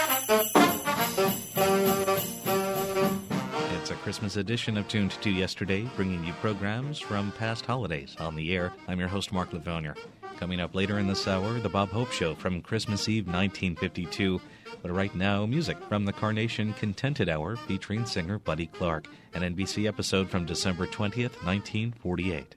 It's a Christmas edition of Tuned to Yesterday, bringing you programs from past holidays on the air. I'm your host, Mark Lavonia. Coming up later in this hour, The Bob Hope Show from Christmas Eve 1952. But right now, music from the Carnation Contented Hour featuring singer Buddy Clark, an NBC episode from December 20th, 1948.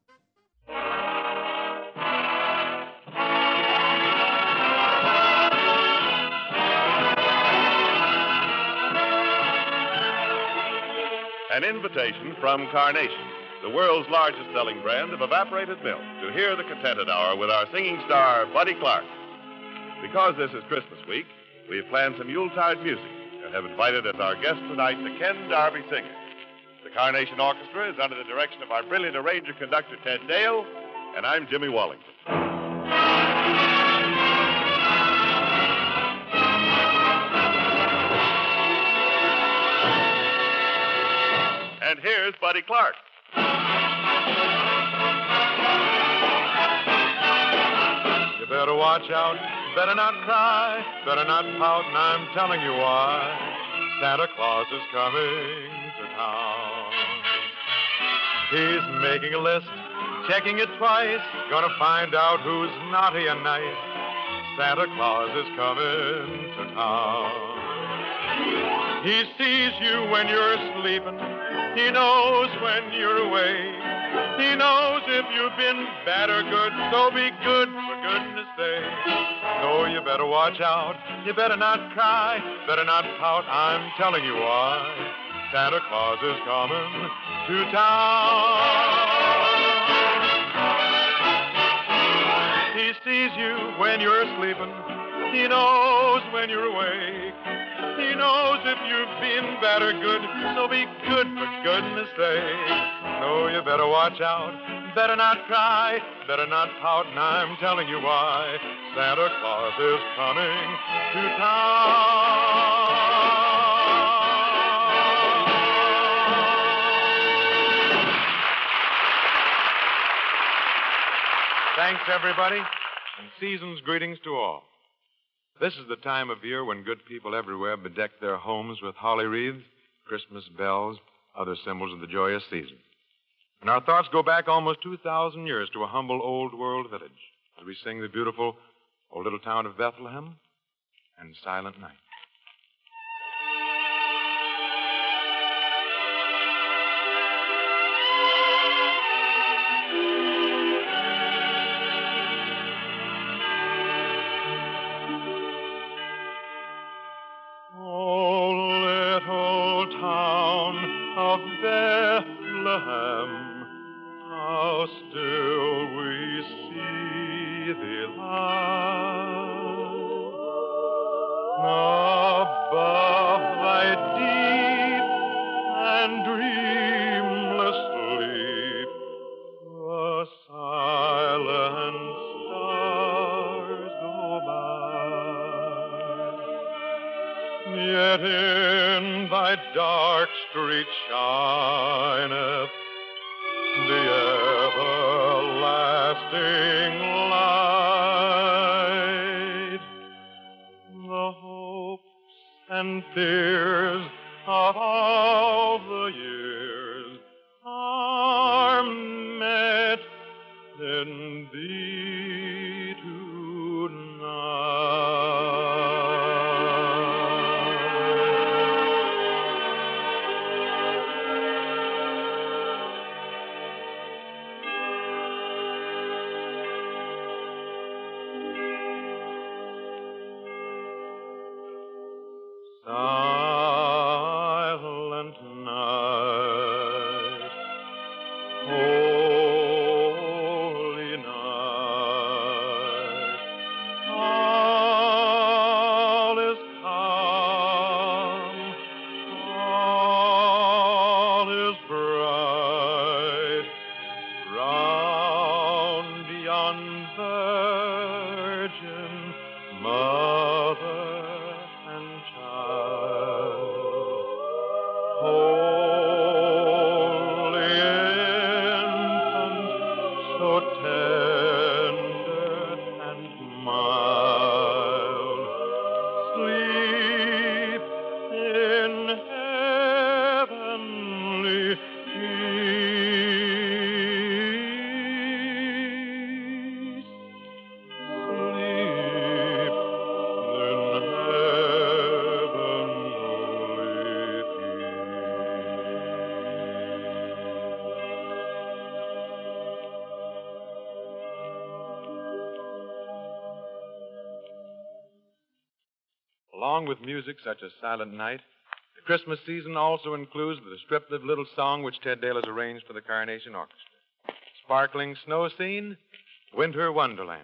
An invitation from Carnation, the world's largest selling brand of evaporated milk, to hear the Contented Hour with our singing star, Buddy Clark. Because this is Christmas week, we have planned some Yuletide music and have invited as our guest tonight the Ken Darby Singers. The Carnation Orchestra is under the direction of our brilliant arranger conductor, Ted Dale, and I'm Jimmy Wallington. And here's Buddy Clark. You better watch out, better not cry, better not pout, and I'm telling you why. Santa Claus is coming to town. He's making a list, checking it twice, gonna find out who's naughty and nice. Santa Claus is coming to town. He sees you when you're sleeping. He knows when you're awake. He knows if you've been bad or good, so be good for goodness sake. No, you better watch out. You better not cry, better not pout. I'm telling you why. Santa Claus is coming to town. He sees you when you're sleeping. He knows when you're awake. He knows if you've been bad or good, so be good for goodness sake. No, you better watch out, better not cry, better not pout, and I'm telling you why. Santa Claus is coming to town. Thanks, everybody, and season's greetings to all. This is the time of year when good people everywhere bedeck their homes with holly wreaths, Christmas bells, other symbols of the joyous season. And our thoughts go back almost 2,000 years to a humble old world village as we sing the beautiful old little town of Bethlehem and Silent Night. Of Bethlehem, how still we see thee lie. Above thy deep and dreamless sleep, the silent stars go by. Yet in thy dark street shineth the everlasting light. The hopes and fears of all the years are met in thee tonight. Silent night, holy night, all is calm, all is bright, round yon Virgin Mother and Child. Along with music such as Silent Night, the Christmas season also includes the descriptive little song which Ted Dale has arranged for the Carnation Orchestra. Sparkling snow scene, Winter Wonderland.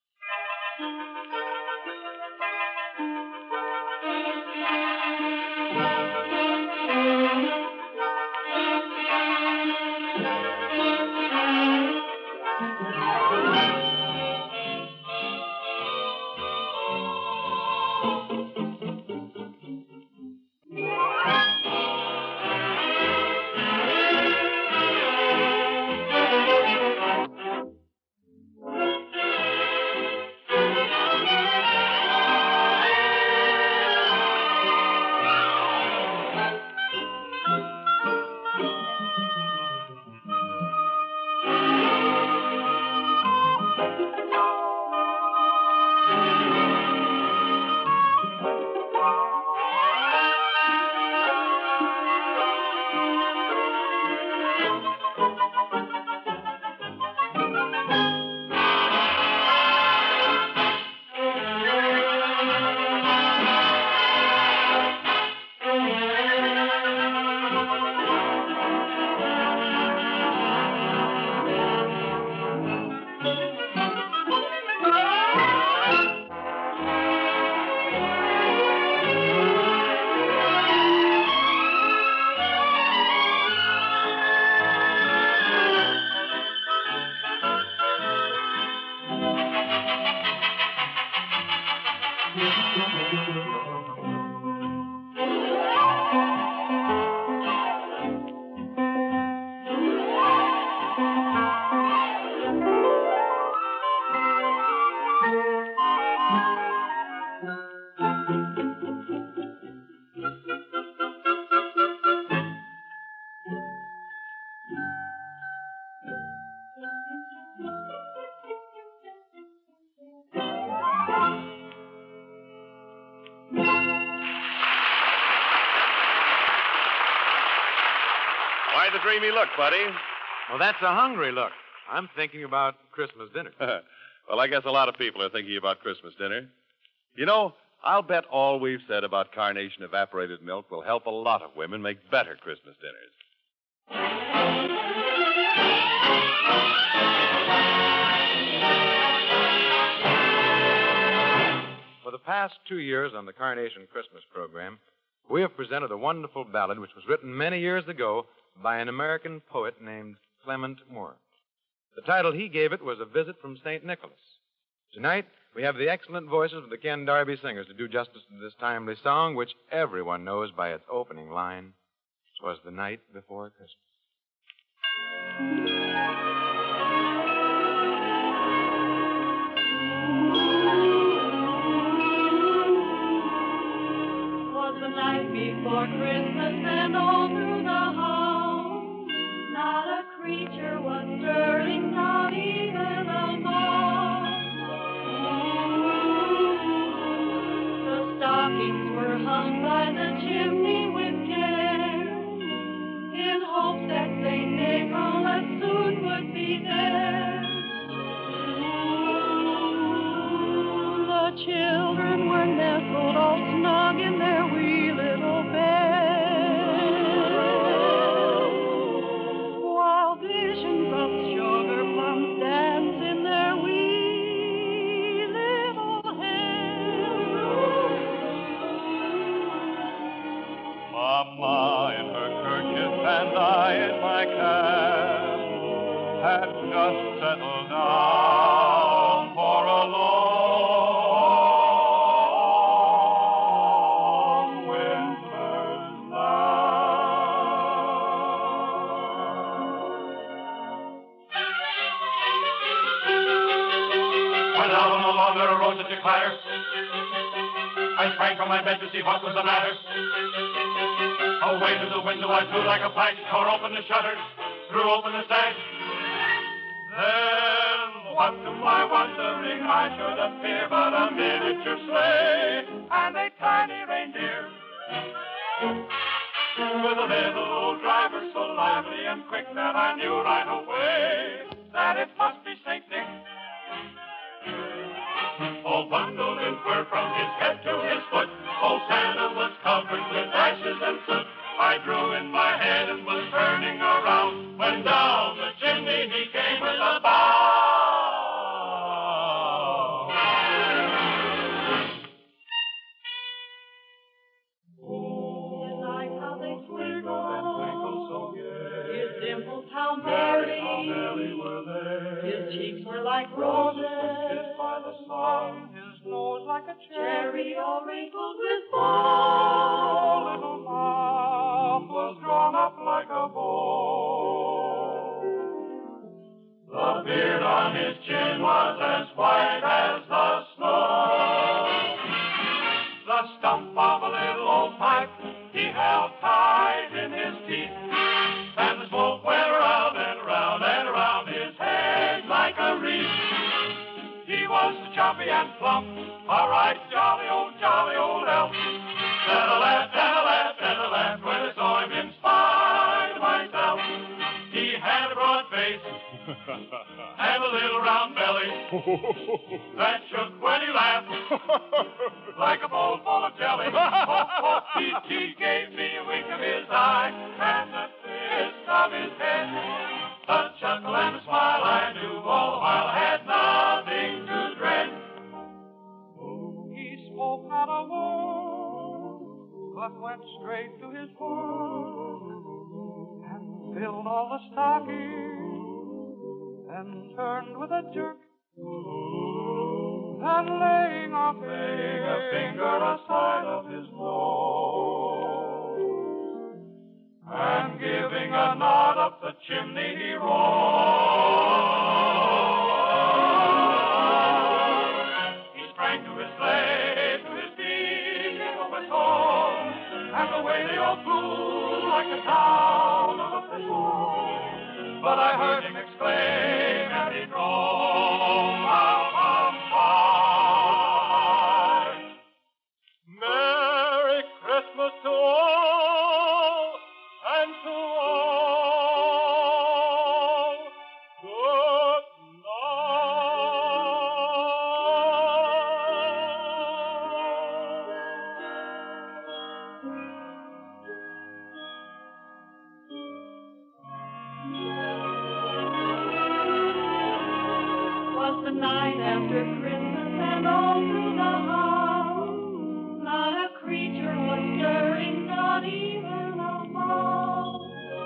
Why the dreamy look, buddy? Well, that's a hungry look. I'm thinking about Christmas dinner. Well, I guess a lot of people are thinking about Christmas dinner. You know, I'll bet all we've said about Carnation evaporated milk will help a lot of women make better Christmas dinners. For the past 2 years on the Carnation Christmas program, we have presented a wonderful ballad which was written many years ago by an American poet named Clement Moore. The title he gave it was A Visit from St. Nicholas. Tonight, we have the excellent voices of the Ken Darby Singers to do justice to this timely song, which everyone knows by its opening line, "'Twas the night before Christmas." The night before Christmas, and all through the house, not a creature was stirring, not even a mouse. The stockings were hung by the chimney with care, in hopes that St. Nicholas soon would be there. The children were nestled all snug in their wee little beds, while visions of sugar plums danced in their wee little heads. Mama in her kerchief and I in my cap had just settled down for a long clatter. I sprang from my bed to see what was the matter. Away to the window I flew like a flash, tore open the shutters, threw open the sash. Then, what to my wondering, I should appear but a miniature sleigh and a tiny reindeer. With a little old driver so lively and quick that I knew right away that it must be St. Nick. All bundled in fur from his head to his foot, cheeks were like roses, kissed by the sun, his nose like a cherry all wrinkled with Oh, fun. little mouth was drawn up like a bow. The beard on his chin was as white as the snow. The stump of a little old pipe he held tight in his teeth, and the smoke went around and around and around his head like a wreath. He was so choppy and plump, a right jolly old elf. Then I laughed and I laughed and I laughed when I saw him in spite of myself. He had a broad face and a little round belly that shook when he laughed like a bowl full of jelly. He gave me a wink of his eye and a twist of his head, a chuckle and a smile I knew all the while I had nothing to dread. He spoke not a word, but went straight to his work and filled all the stockings, then turned with a jerk, and laying a finger aside of his nose, and giving a nod up the chimney he rode. He sprang to his sleigh, to his feet, he went home, and away they all flew like the town of a fish. But I heard him exclaim as he drove out of sight. Merry Christmas to all, and to all, good Was the night after Christmas, and all through the house not a creature was stirring, not even a mouse.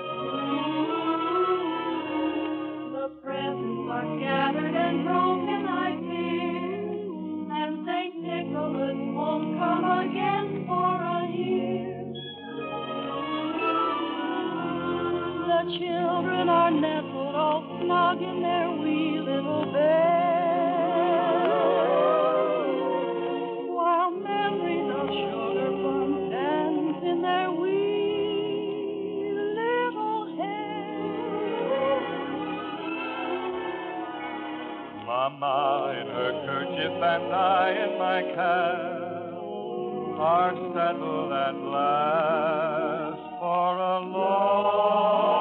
The presents are gathered and broken, I fear, and St. Nicholas won't come again for a year. The children are nestled all snug in their wee little beds, while memories of sugar plums dance in their wee little heads. Mama in her kerchief and I in my cap are settled at last for a long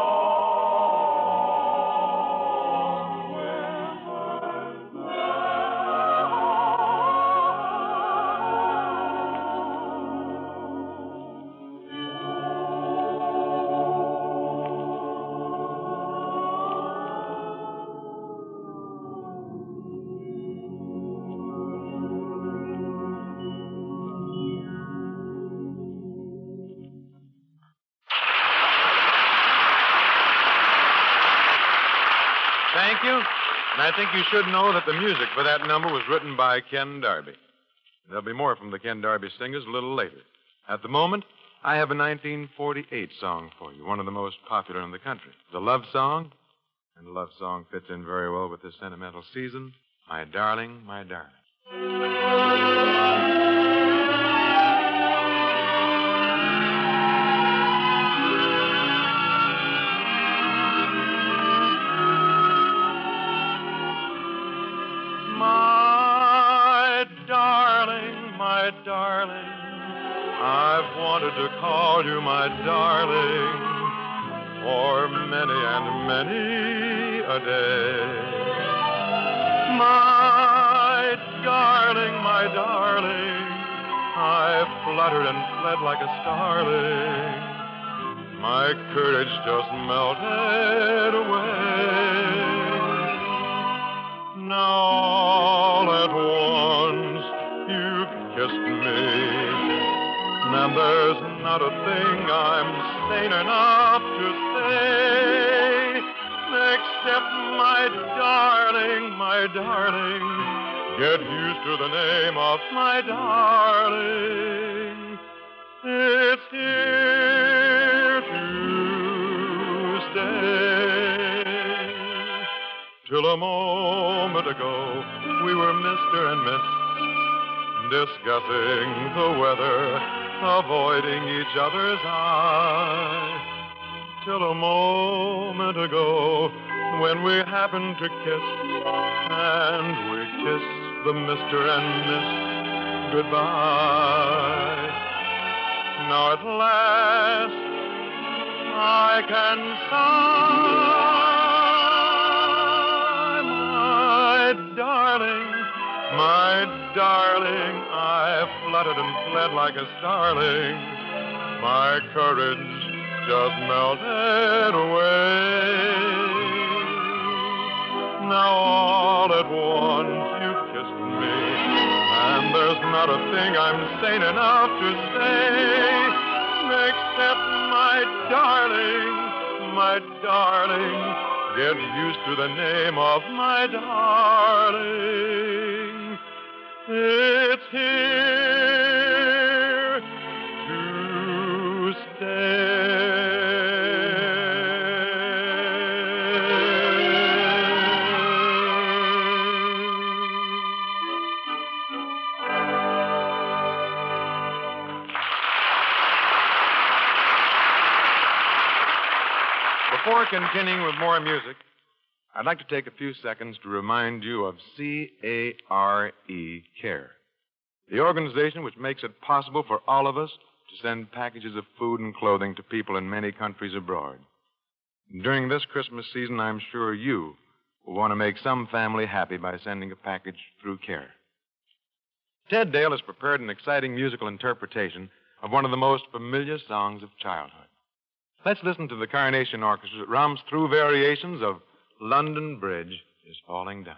Thank you. And I think you should know that the music for that number was written by Ken Darby. There'll be more from the Ken Darby Singers a little later. At the moment, I have a 1948 song for you, one of the most popular in the country. It's a love song, and the love song fits in very well with this sentimental season. My darling, my darling. My darling, I've wanted to call you my darling for many and many a day. My darling, I've fluttered and fled like a starling. My courage just melted away. Now all at once you've kissed me, and there's not a thing I'm sane enough to say. Except my darling, get used to the name of my darling. It's here to stay. Till a moment ago, we were Mr. and Miss, discussing the weather, avoiding each other's eye. Till a moment ago, when we happened to kiss, and we kissed the Mr. and Miss goodbye. Now at last, I can sigh, my darling, I fluttered and fled like a starling. My courage just melted away. Now all at once you've kissed me, and there's not a thing I'm sane enough to say, except my darling, get used to the name of my darling. It's here to stay. Before continuing with more music, I'd like to take a few seconds to remind you of C-A-R-E, CARE, the organization which makes it possible for all of us to send packages of food and clothing to people in many countries abroad. During this Christmas season, I'm sure you will want to make some family happy by sending a package through CARE. Ted Dale has prepared an exciting musical interpretation of one of the most familiar songs of childhood. Let's listen to the Carnation Orchestra that rums through variations of London Bridge is Falling Down.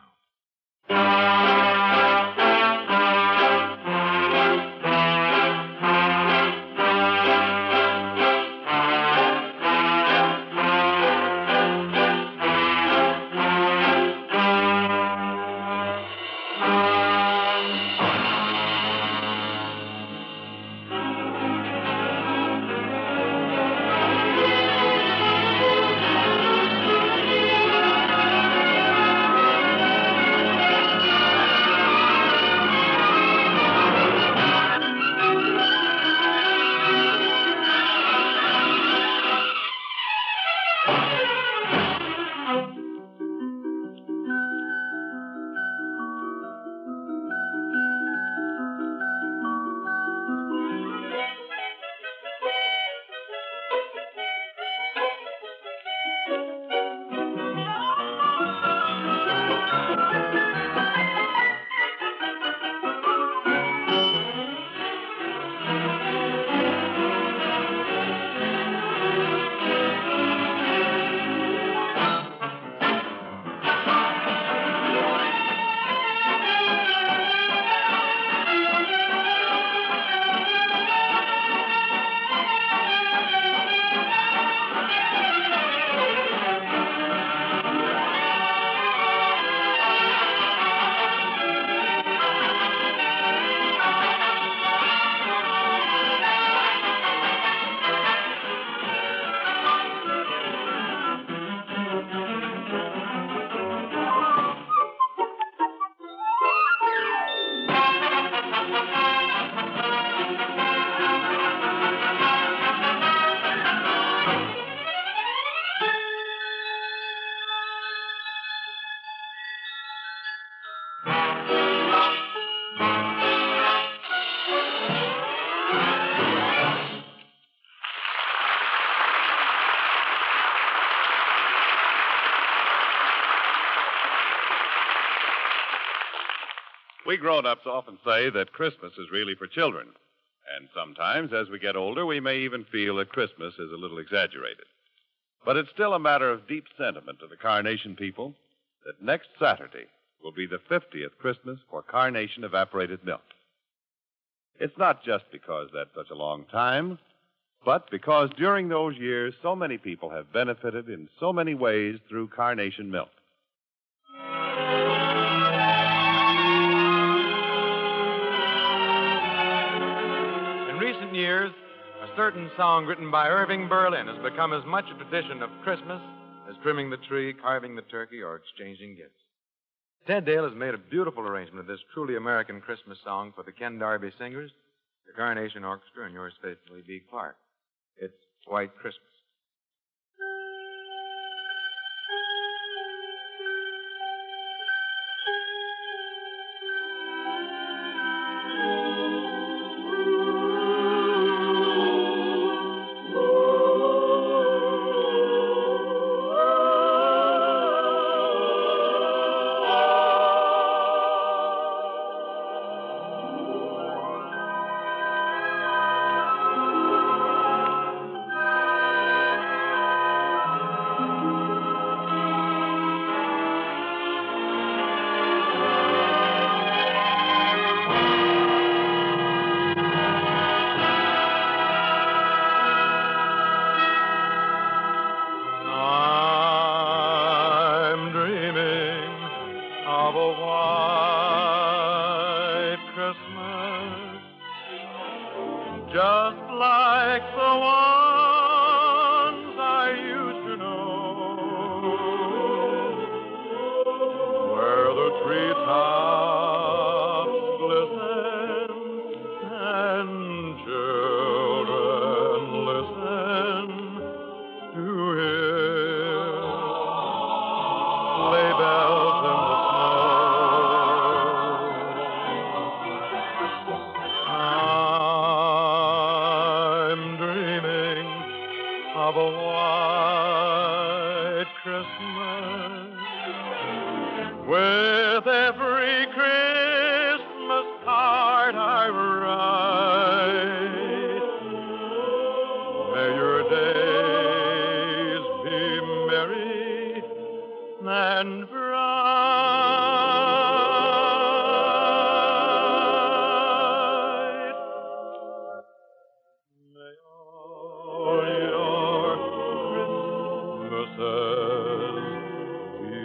We grown-ups often say that Christmas is really for children. And sometimes, as we get older, we may even feel that Christmas is a little exaggerated. But it's still a matter of deep sentiment to the Carnation people that next Saturday will be the 50th Christmas for Carnation Evaporated Milk. It's not just because that's such a long time, but because during those years so many people have benefited in so many ways through Carnation milk. In recent years, a certain song written by Irving Berlin has become as much a tradition of Christmas as trimming the tree, carving the turkey, or exchanging gifts. Ted Dale has made a beautiful arrangement of this truly American Christmas song for the Ken Darby Singers, the Carnation Orchestra, and yours faithfully, B. Clark. It's White Christmas. Just like the ones I used to know, where the treetops glisten and children listen to hear sleigh bells in the of a white Christmas. With every Christmas card I write, may your days be merry and bright. May all your Christmases be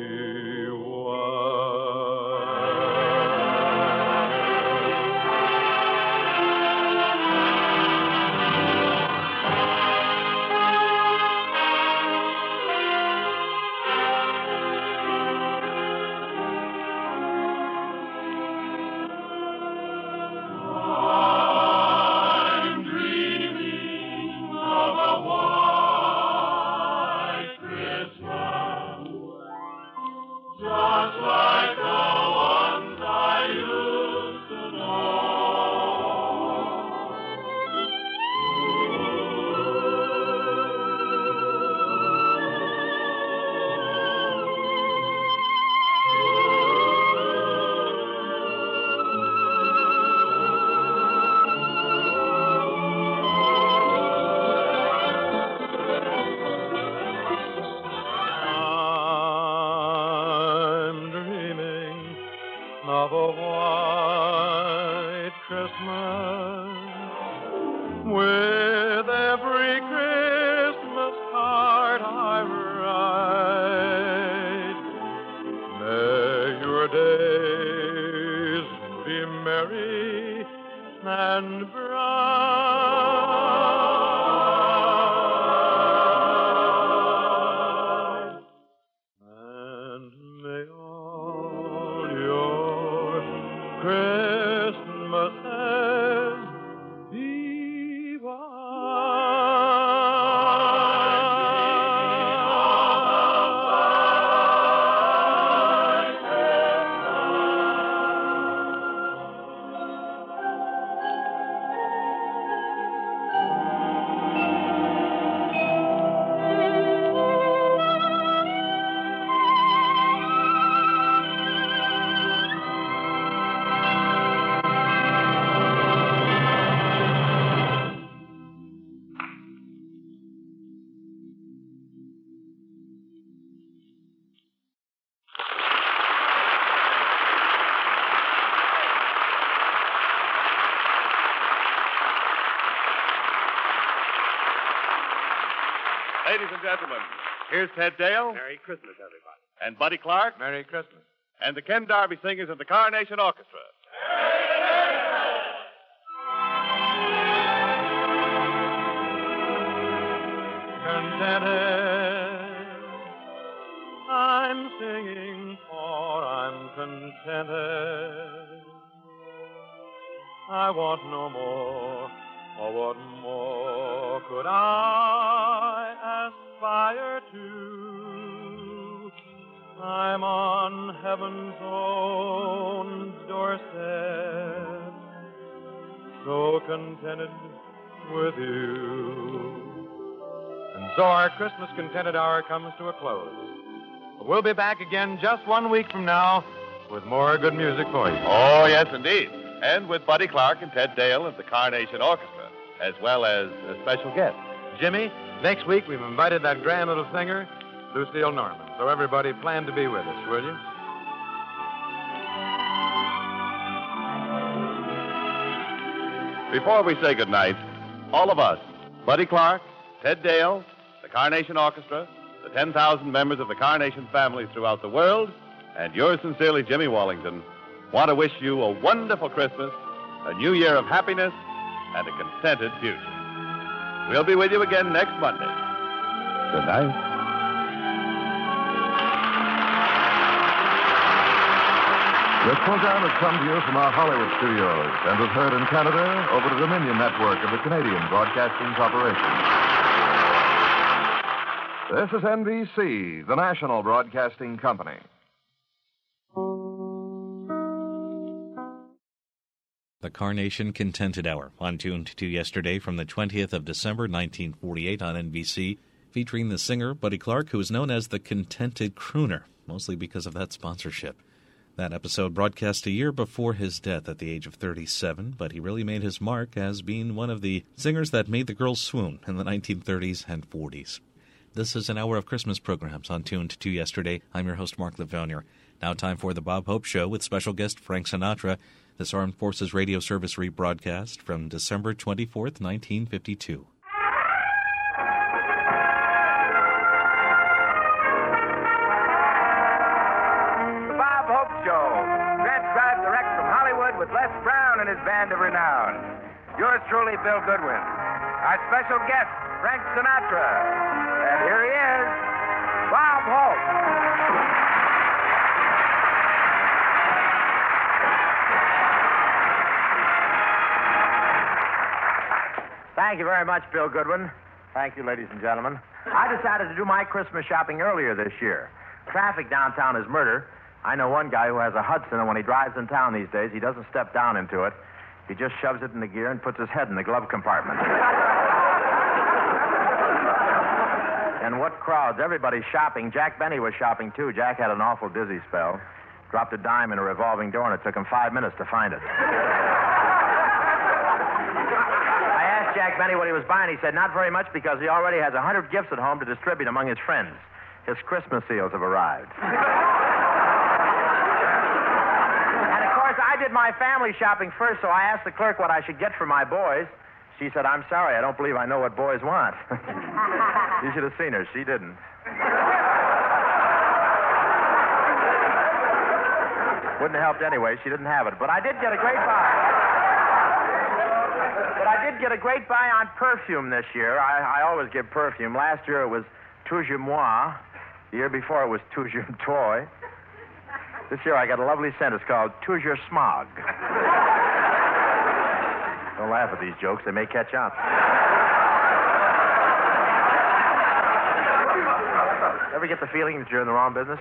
I'm dreaming of a white Christmas, just like the ones I used to I'm dreaming of a white Christmas, with every Christmas card I write. May your days be merry and bright. And may all your Christmases be white. Ladies and gentlemen, here's Ted Dale. Merry Christmas, everybody. And Buddy Clark. Merry Christmas. And the Ken Darby Singers of the Carnation Orchestra. Contented, I'm singing for I'm contented. I want no more, or what more could I aspire to? I'm on heaven's own doorstep, so contented with you. And so our Christmas Contented Hour comes to a close. But we'll be back again just 1 week from now with more good music for you. Oh, yes, indeed. And with Buddy Clark and Ted Dale of the Carnation Orchestra, as well as a special guest. Jimmy, next week we've invited that grand little singer, Lucille Norman. So everybody plan to be with us, will you? Before we say goodnight, all of us, Buddy Clark, Ted Dale, the Carnation Orchestra, the 10,000 members of the Carnation family throughout the world, and yours sincerely, Jimmy Wallington, want to wish you a wonderful Christmas, a new year of happiness, and a contented future. We'll be with you again next Monday. Good night. This program has come to you from our Hollywood studios and was heard in Canada over the Dominion Network of the Canadian Broadcasting Corporation. This is NBC, the national broadcasting company. The Carnation Contented Hour, on Tuned to Yesterday from the 20th of December, 1948 on NBC, featuring the singer Buddy Clark, who is known as the Contented Crooner, mostly because of that sponsorship. That episode broadcast a year before his death at the age of 37, but he really made his mark as being one of the singers that made the girls swoon in the 1930s and 40s. This is an hour of Christmas programs on Tuned to Yesterday. I'm your host, Mark Lavonia. Now time for the Bob Hope Show with special guest Frank Sinatra, this Armed Forces Radio Service rebroadcast from December 24th, 1952. Transcribed direct from Hollywood with Les Brown and his band of renown. Yours truly, Bill Goodwin. Our special guest, Frank Sinatra. And here he is, Bob Hope. Thank you very much, Bill Goodwin. Thank you, ladies and gentlemen. I decided to do my Christmas shopping earlier this year. Traffic downtown is murder. I know one guy who has a Hudson, and when he drives in town these days, he doesn't step down into it. He just shoves it in the gear and puts his head in the glove compartment. And what crowds. Everybody's shopping. Jack Benny was shopping, too. Jack had an awful dizzy spell. Dropped a dime in a revolving door, and it took him 5 minutes to find it. I asked Jack Benny what he was buying. He said not very much because he already has 100 gifts at home to distribute among his friends. His Christmas seals have arrived. I did my family shopping first, so I asked the clerk what I should get for my boys. She said, I'm sorry, I don't believe I know what boys want. You should have seen her. She didn't. Wouldn't have helped anyway. She didn't have it. But I did get a great buy. On perfume this year. I always give perfume. Last year it was Toujours Moi. The year before it was Toujours Toi. This year I got a lovely scent. It's called Toujours Smog. Don't laugh at these jokes. They may catch on. Ever get the feeling that you're in the wrong business?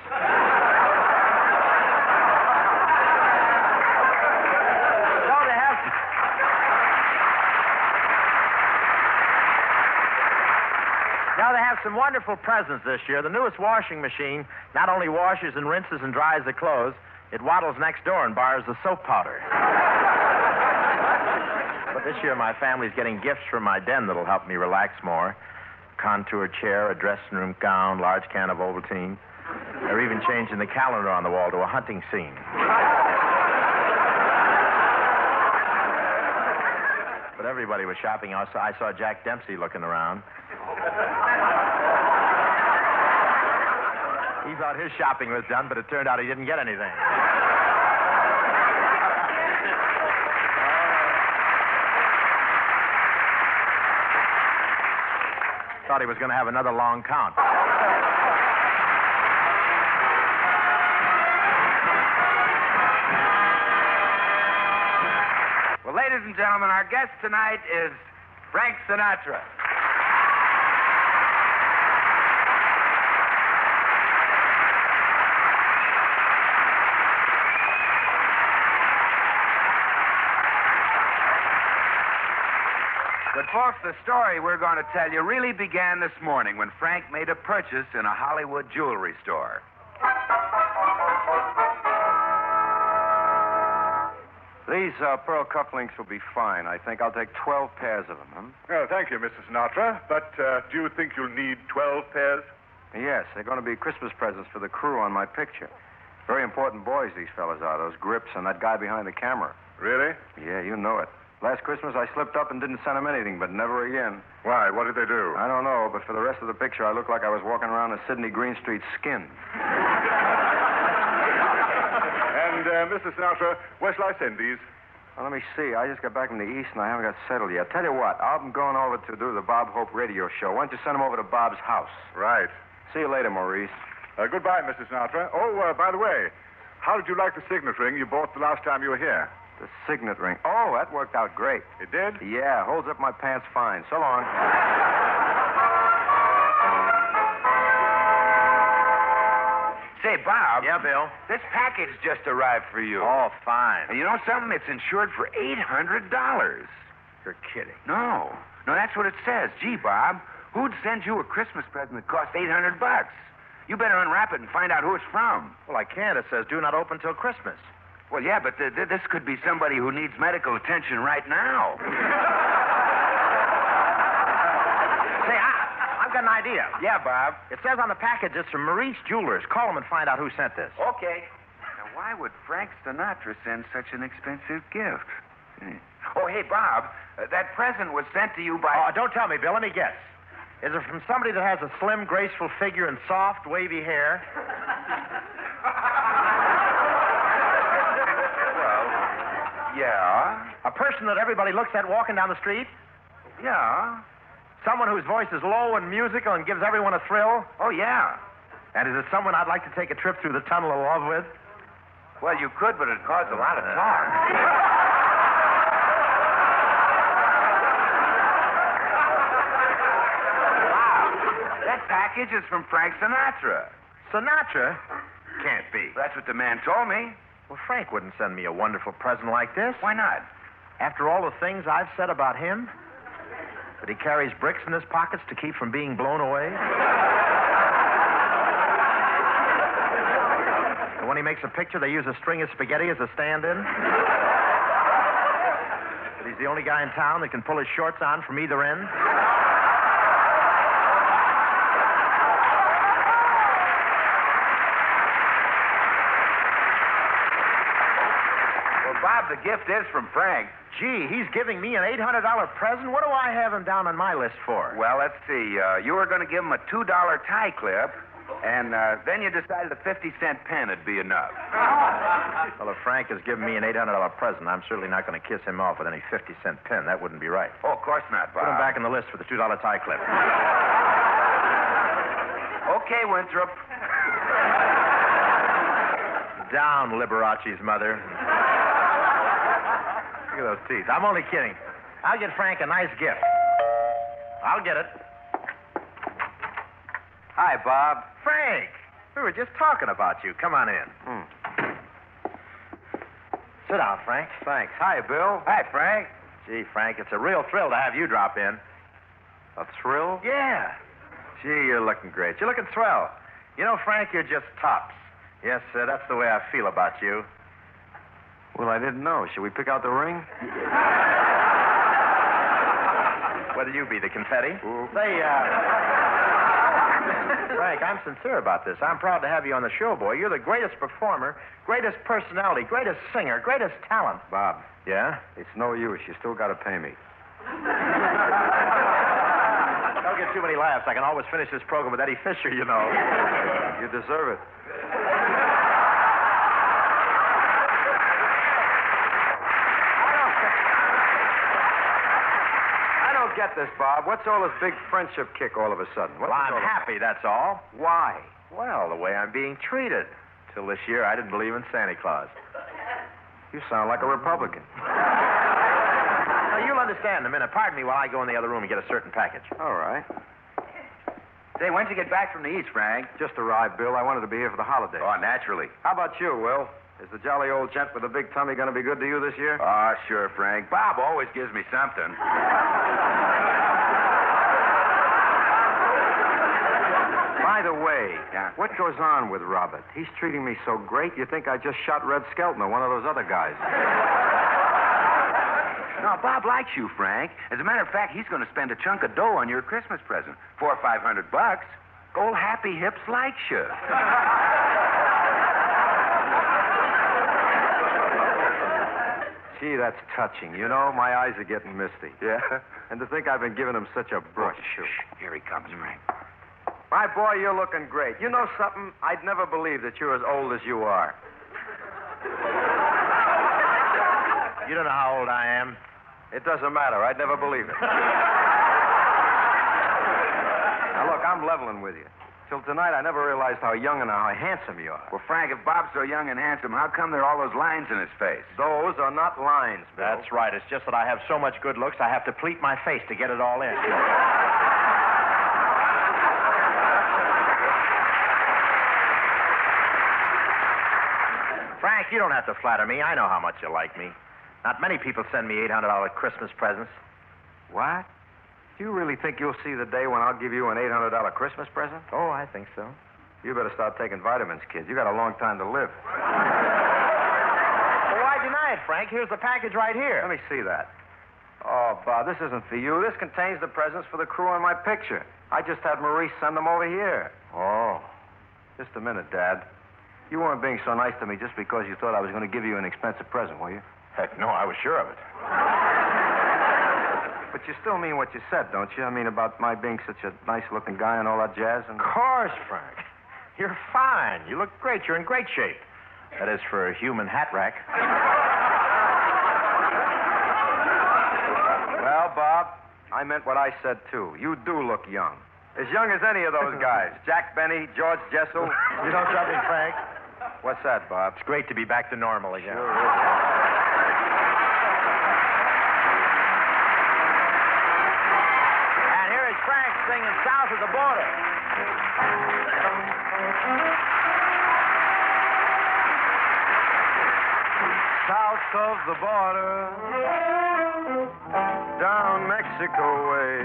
Now, they have some wonderful presents this year. The newest washing machine not only washes and rinses and dries the clothes, it waddles next door and borrows the soap powder. But this year, my family's getting gifts from my den that'll help me relax more. Contour chair, a dressing room gown, large can of Ovaltine. They're even changing the calendar on the wall to a hunting scene. But everybody was shopping. I saw Jack Dempsey looking around. He thought his shopping was done, but it turned out he didn't get anything. Thought he was going to have another long count. Well, ladies and gentlemen, our guest tonight is Frank Sinatra. But, folks, the story we're going to tell you really began this morning when Frank made a purchase in a Hollywood jewelry store. These pearl cufflinks will be fine. I think I'll take 12 pairs of them, huh? Well, thank you, Mr. Sinatra. But do you think you'll need 12 pairs? Yes, they're going to be Christmas presents for the crew on my picture. Very important boys, these fellas are, those grips and that guy behind the camera. Really? Yeah, you know it. Last Christmas, I slipped up and didn't send them anything, but never again. Why? What did they do? I don't know, but for the rest of the picture, I looked like I was walking around in Sidney Greenstreet's skin. And, Mr. Sinatra, where shall I send these? Well, let me see. I just got back from the East, and I haven't got settled yet. Tell you what, I'm going over to do the Bob Hope radio show. Why don't you send them over to Bob's house? Right. See you later, Maurice. Goodbye, Mr. Sinatra. Oh, by the way, how did you like the signet ring you bought the last time you were here? The signet ring. Oh, that worked out great. It did? Yeah, holds up my pants fine. So long. Say, Bob. Yeah, Bill? This package just arrived for you. Oh, fine. And you know something? It's insured for $800. You're kidding. No, that's what it says. Gee, Bob, who'd send you a Christmas present that cost $800? You better unwrap it and find out who it's from. Well, I can't. It says do not open till Christmas. Well, yeah, but this could be somebody who needs medical attention right now. Say, I've got an idea. Yeah, Bob. It says on the package it's from Maurice Jewelers. Call them and find out who sent this. Okay. Now, why would Frank Sinatra send such an expensive gift? Oh, hey, Bob, that present was sent to you by... Oh, don't tell me, Bill. Let me guess. Is it from somebody that has a slim, graceful figure and soft, wavy hair? Yeah. A person that everybody looks at walking down the street? Yeah. Someone whose voice is low and musical and gives everyone a thrill? Oh, yeah. And is it someone I'd like to take a trip through the tunnel of love with? Well, you could, but it'd cause a lot of talk. Wow. That package is from Frank Sinatra. Sinatra? Can't be. That's what the man told me. Well, Frank wouldn't send me a wonderful present like this. Why not? After all the things I've said about him? That he carries bricks in his pockets to keep from being blown away? And when he makes a picture, they use a string of spaghetti as a stand-in? That he's the only guy in town that can pull his shorts on from either end? Bob, the gift is from Frank. Gee, he's giving me an $800 present? What do I have him down on my list for? Well, let's see. You were going to give him a $2 tie clip, and then you decided a 50-cent pen would be enough. Well, if Frank has given me an $800 present, I'm certainly not going to kiss him off with any 50-cent pen. That wouldn't be right. Oh, of course not, Bob. Put him back in the list for the $2 tie clip. Okay, Winthrop. Down, Liberace's mother. Look at those teeth. I'm only kidding. I'll get Frank a nice gift. I'll get it. Hi, Bob. Frank, we were just talking about you. Come on in. Sit down, Frank. Thanks. Hi, Bill. Hi, Frank. Gee, Frank, it's a real thrill to have you drop in. A thrill? Yeah. Gee, you're looking great. You're looking swell. You know, Frank, you're just tops. Yes, sir, that's the way I feel about you. Well, I didn't know. Should we pick out the ring? Whether you be the confetti. Say, Frank, I'm sincere about this. I'm proud to have you on the show, boy. You're the greatest performer, greatest personality, greatest singer, greatest talent. Bob. Yeah? It's no use. You still got to pay me. Don't get too too many laughs. I can always finish this program with Eddie Fisher, you know. You deserve it. I don't get this, Bob. What's all this big friendship kick all of a sudden? Well, I'm happy, that's all. Why? Well, the way I'm being treated. Till this year, I didn't believe in Santa Claus. You sound like a Republican. Now, you'll understand in a minute. Pardon me while I go in the other room and get a certain package. All right. Say, when'd you get back from the East, Frank? Just arrived, Bill. I wanted to be here for the holiday. Oh, naturally. How about you, Will? Is the jolly old gent with the big tummy going to be good to you this year? Oh, sure, Frank. Bob always gives me something. By the way, what goes on with Robert? He's treating me so great, you think I just shot Red Skelton or one of those other guys. No, Bob likes you, Frank. As a matter of fact, he's going to spend a chunk of dough on your Christmas present. $400 or $500. Old Happy Hips likes you. Gee, that's touching. You know, my eyes are getting misty. Yeah? And to think I've been giving him such a brush. Shh. Here he comes, Frank. My boy, you're looking great. You know something? I'd never believe that you're as old as you are. You don't know how old I am. It doesn't matter. I'd never believe it. Now, look, I'm leveling with you. Till tonight, I never realized how young and how handsome you are. Well, Frank, if Bob's so young and handsome, how come there are all those lines in his face? Those are not lines, Bill. That's right. It's just that I have so much good looks, I have to pleat my face to get it all in. Frank, you don't have to flatter me. I know how much you like me. Not many people send me $800 Christmas presents. What? Do you really think you'll see the day when I'll give you an $800 Christmas present? Oh, I think so. You better start taking vitamins, kid. You got a long time to live. Well, why deny it, Frank? Here's the package right here. Let me see that. Oh, Bob, this isn't for you. This contains the presents for the crew on my picture. I just had Maurice send them over here. Oh. Just a minute, Dad. You weren't being so nice to me just because you thought I was going to give you an expensive present, were you? Heck, no, I was sure of it. But you still mean what you said, don't you? I mean, about my being such a nice-looking guy and all that jazz? And... Of course, Frank. You're fine. You look great. You're in great shape. That is for a human hat rack. Well, Bob, I meant what I said, too. You do look young. As young as any of those guys. Jack Benny, George Jessel. You know something, Frank? What's that, Bob? It's great to be back to normal again. Sure is. Frank singing South of the Border. South of the border, down Mexico way.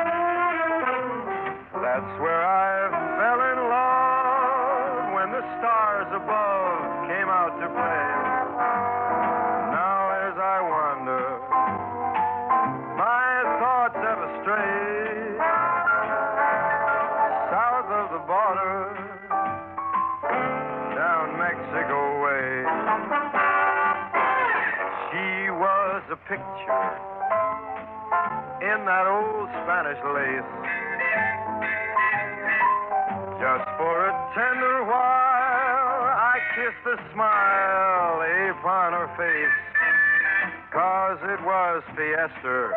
That's where I fell in love when the stars above came out to play. Now as I wander, my thoughts ever stray. South of the border, down Mexico way. She was a picture in that old Spanish lace. Just for a tender while, I kissed the smile upon her face. 'Cause it was fiesta,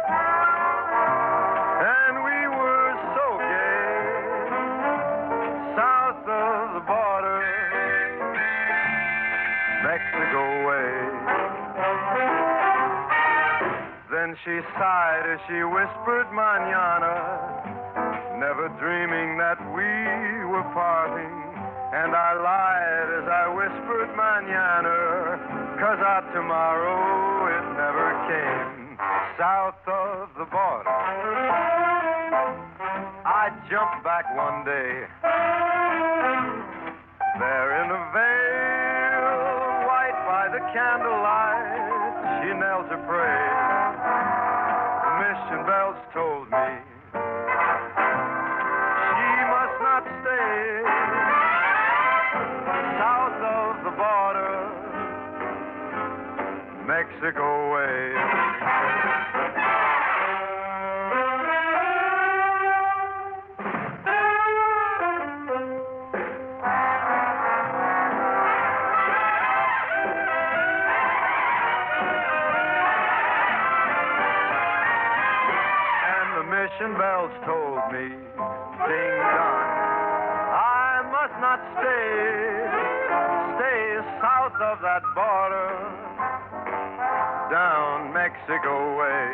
and we were so gay. South of the border, Mexico way. Then she sighed as she whispered mañana, never dreaming that we were parting. And I lied as I whispered mañana, 'cause our tomorrow, it never came. South of the border, I jumped back one day. There in the veil, white by the candlelight, she knelt to pray. The mission bells told me she must not stay. South of the border, Mexico way. mission bells told me, ding dong, I must not stay south of that border, down Mexico way.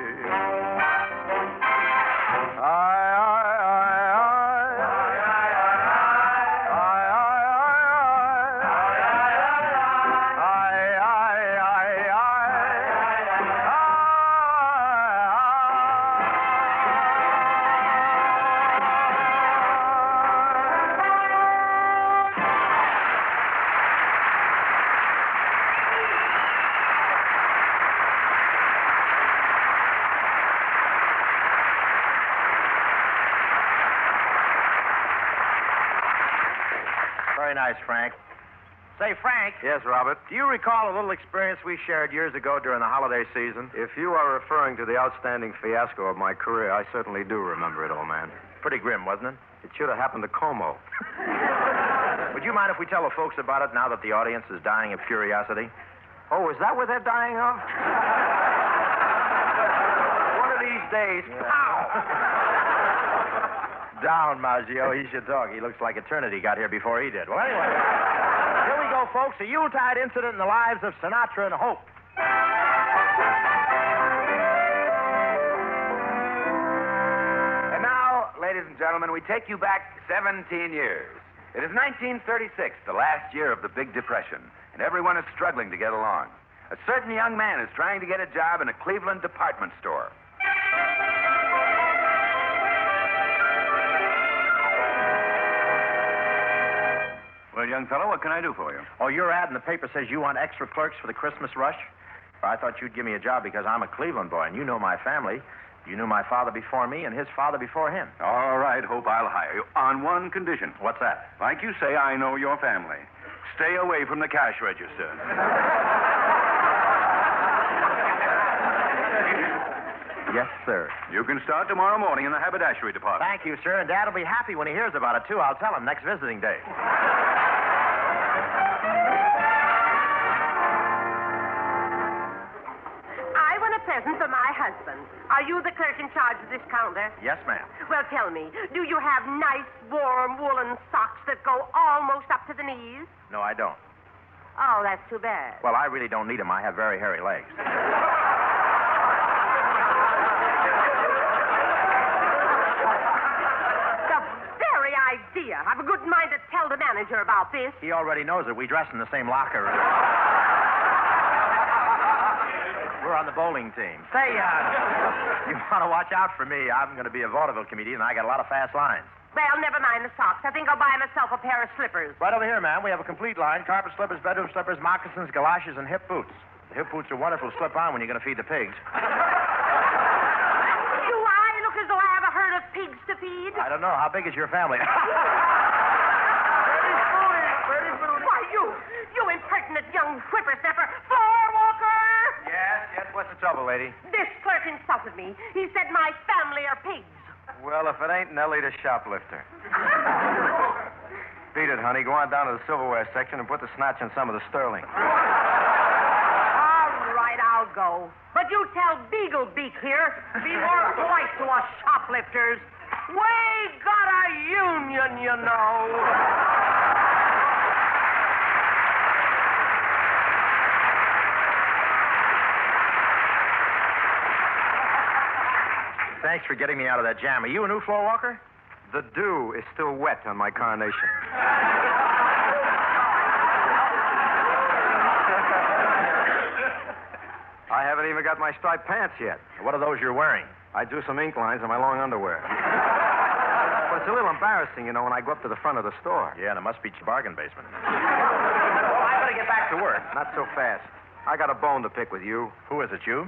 Very nice, Frank. Say, Frank. Yes, Robert? Do you recall a little experience we shared years ago during the holiday season? If you are referring to the outstanding fiasco of my career, I certainly do remember it, old man. Pretty grim, wasn't it? It should have happened to Como. Would you mind if we tell the folks about it now that the audience is dying of curiosity? Oh, is that what they're dying of? One of these days, pow! Down, Maggio. He should talk. He looks like eternity got here before he did. Well, anyway, here we go, folks. A Yuletide incident in the lives of Sinatra and Hope. And now, ladies and gentlemen, we take you back 17 years. It is 1936, the last year of the Big Depression, and everyone is struggling to get along. A certain young man is trying to get a job in a Cleveland department store. Well, young fellow, what can I do for you? Oh, your ad in the paper says you want extra clerks for the Christmas rush? I thought you'd give me a job because I'm a Cleveland boy, and you know my family. You knew my father before me and his father before him. All right, Hope, I'll hire you on one condition. What's that? Like you say, I know your family. Stay away from the cash register. Yes, sir. You can start tomorrow morning in the haberdashery department. Thank you, sir, and Dad will be happy when he hears about it, too. I'll tell him next visiting day. I want a present for my husband. Are you the clerk in charge of this counter? Yes, ma'am. Well, tell me, do you have nice, warm woolen socks that go almost up to the knees? No, I don't. Oh, that's too bad. Well, I really don't need them. I have very hairy legs. Idea. I've a good mind to tell the manager about this. He already knows it. We dress in the same locker. We're on the bowling team. Say, you want to watch out for me. I'm going to be a vaudeville comedian, and I got a lot of fast lines. Well, never mind the socks. I think I'll buy myself a pair of slippers. Right over here, ma'am. We have a complete line. Carpet slippers, bedroom slippers, moccasins, galoshes, and hip boots. The hip boots are wonderful to slip on when you're going to feed the pigs. Pigs to feed? I don't know. How big is your family? Why, you impertinent young whippersnapper. Floor walker! Yes? What's the trouble, lady? This clerk insulted me. He said my family are pigs. Well, if it ain't Nellie the shoplifter. Beat it, honey. Go on down to the silverware section and put the snatch in some of the sterling. All right, I'll go. But you tell Beaglebeak here, be more polite to us shoplifters. We got a union, you know. Thanks for getting me out of that jam. Are you a new floor walker? The dew is still wet on my carnation. I haven't even got my striped pants yet. What are those you're wearing? I drew some ink lines on my long underwear. But it's a little embarrassing, you know, when I go up to the front of the store. Yeah, and it must be your bargain basement. Well, I better get back to work. Not so fast. I got a bone to pick with you. Who is it, you?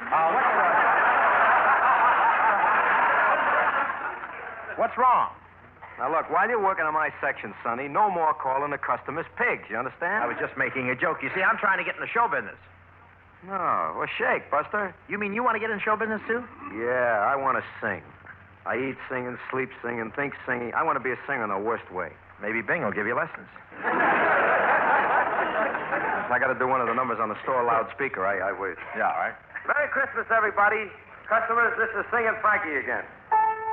What's wrong? Now, look, while you're working on my section, Sonny, no more calling the customers pigs, you understand? I was just making a joke. You see, I'm trying to get in the show business. No. Well, shake, Buster. You mean you want to get in show business, too? Yeah, I want to sing. I eat singing, sleep singing, think singing. I want to be a singer in the worst way. Maybe Bing will give you lessons. I got to do one of the numbers on the store loudspeaker. I wait. Yeah, all right. Merry Christmas, everybody. Customers, this is Singing Frankie again.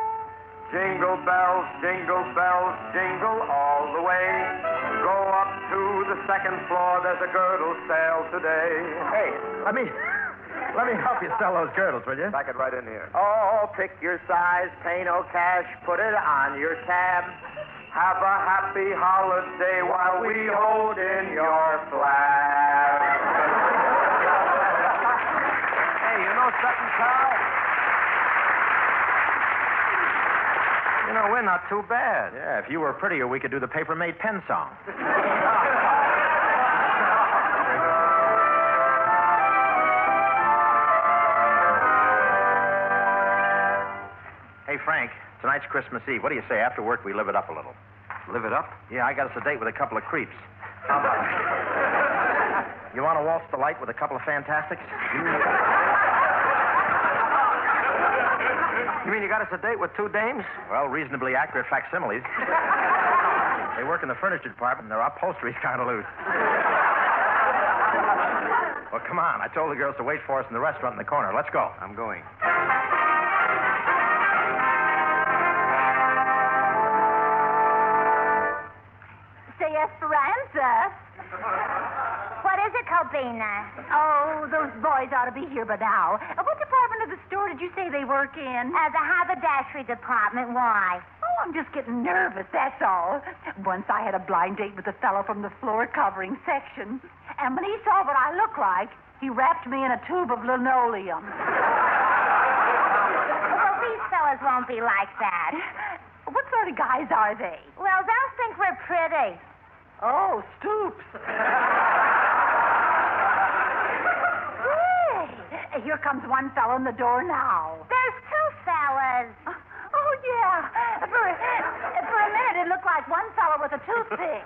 jingle bells, jingle all the way. Go up to the second floor, there's a girdle sale today. Hey, let me help you sell those girdles, will you? Back it right in here. Oh, pick your size, pay no cash, put it on your tab. Have a happy holiday while we hold in your flag. Hey, you know something, pal? You know, we're not too bad. Yeah, if you were prettier, we could do the Paper-Made Pen song. Hey, Frank, tonight's Christmas Eve. What do you say? After work, we live it up a little. Live it up? Yeah, I got us a date with a couple of creeps. How about it? You want to waltz the light with a couple of fantastics? You mean you got us a date with two dames? Well, reasonably accurate facsimiles. They work in the furniture department, and their upholstery's kind of loose. Well, come on. I told the girls to wait for us in the restaurant in the corner. Let's go. I'm going. Say Esperanza. What is it, Cobina? Oh, those boys ought to be here by now. What department of the store did you say they work in? The haberdashery department. Why? Oh, I'm just getting nervous, that's all. Once I had a blind date with a fellow from the floor covering section. And when he saw what I look like, he wrapped me in a tube of linoleum. Well, these fellas won't be like that. What sort of guys are they? Well, they'll think we're pretty. Oh, Stoops. Hey, here comes one fellow in the door now. There's two fellas. Oh, yeah. For a minute, it looked like one fellow with a toothpick.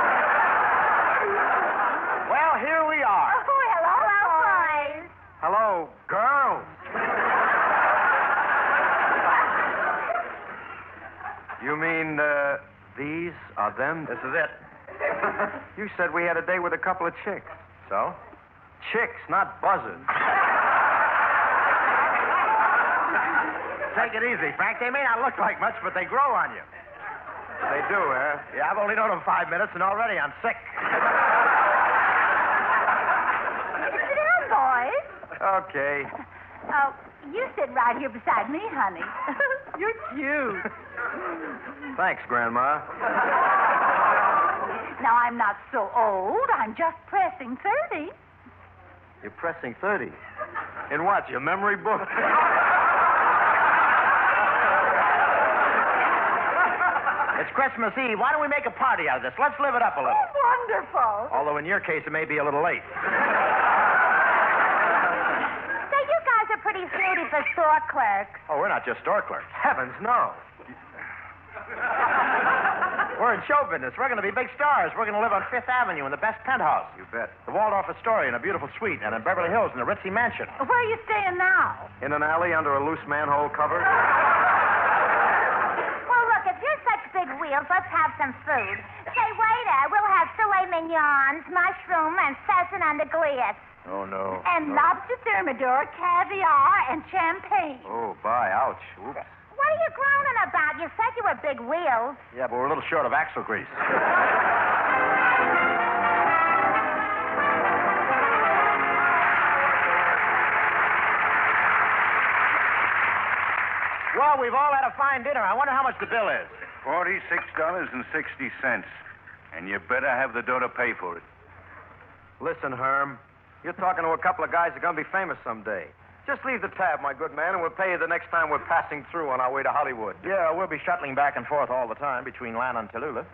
Well, here we are. Oh, hello, boys. Hello, girls. You mean, these are them? This is it. You said we had a date with a couple of chicks. So? Chicks, not buzzers. Take it easy, Frank. They may not look like much, but they grow on you. They do, huh? Yeah, I've only known them 5 minutes, and already I'm sick. Sit down, boys. Okay. Oh, you sit right here beside me, honey. You're cute. Thanks, Grandma. Now, I'm not so old. I'm just pressing 30. You're pressing 30. In what, your memory book? It's Christmas Eve. Why don't we make a party out of this? Let's live it up a little. Oh, wonderful. Although in your case, it may be a little late. Say, you guys are pretty snooty for store clerks. Oh, we're not just store clerks. Heavens, no. We're in show business. We're going to be big stars. We're going to live on Fifth Avenue in the best penthouse. You bet. The Waldorf Astoria in a beautiful suite, and in Beverly Hills in a ritzy mansion. Where are you staying now? In an alley under a loose manhole cover? Well, look, if you're such big wheels, let's have some food. Say, waiter, we'll have filet mignons, mushroom, and pheasant on the glace. Oh, no. And no. lobster thermidor, caviar, and champagne. Oh, bye. Ouch. Oops. What are you groaning about? You said you were big wheels. Yeah, but we're a little short of axle grease. Well, we've all had a fine dinner. I wonder how much the bill is. $46.60. And you better have the dough to pay for it. Listen, Herm, you're talking to a couple of guys that are going to be famous someday. Just leave the tab, my good man, and we'll pay you the next time we're passing through on our way to Hollywood. Yeah, we'll be shuttling back and forth all the time between Lana and Tallulah.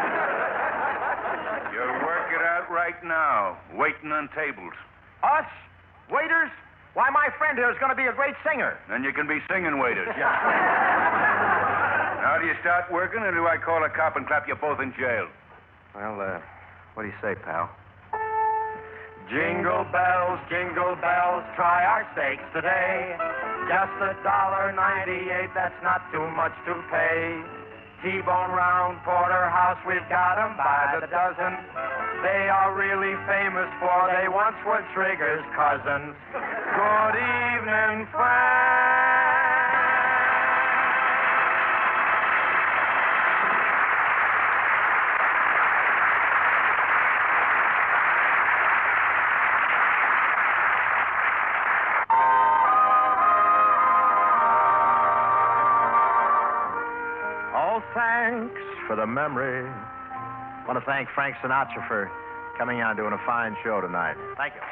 You work it out right now, waiting on tables. Us? Waiters? Why, my friend here is going to be a great singer. Then you can be singing waiters. Now, do you start working, or do I call a cop and clap you both in jail? Well, what do you say, pal? Jingle bells, try our steaks today. Just $1.98, that's not too much to pay. T-bone round porterhouse, we've got 'em by the dozen. They are really famous, for they once were Trigger's cousins. Good evening, friends. thanks for the memory. I want to thank Frank Sinatra for coming out and doing a fine show tonight. Thank you.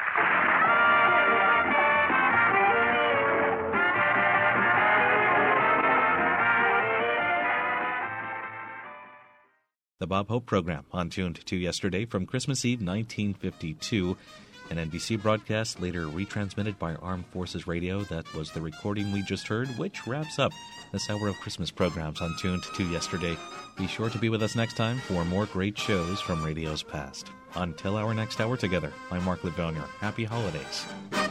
The Bob Hope Program on Tuned to Yesterday from Christmas Eve 1952. An NBC broadcast later retransmitted by Armed Forces Radio. That was the recording we just heard, which wraps up this hour of Christmas programs on Tuned to Yesterday. Be sure to be with us next time for more great shows from radio's past. Until our next hour together, I'm Mark Livonia. Happy holidays.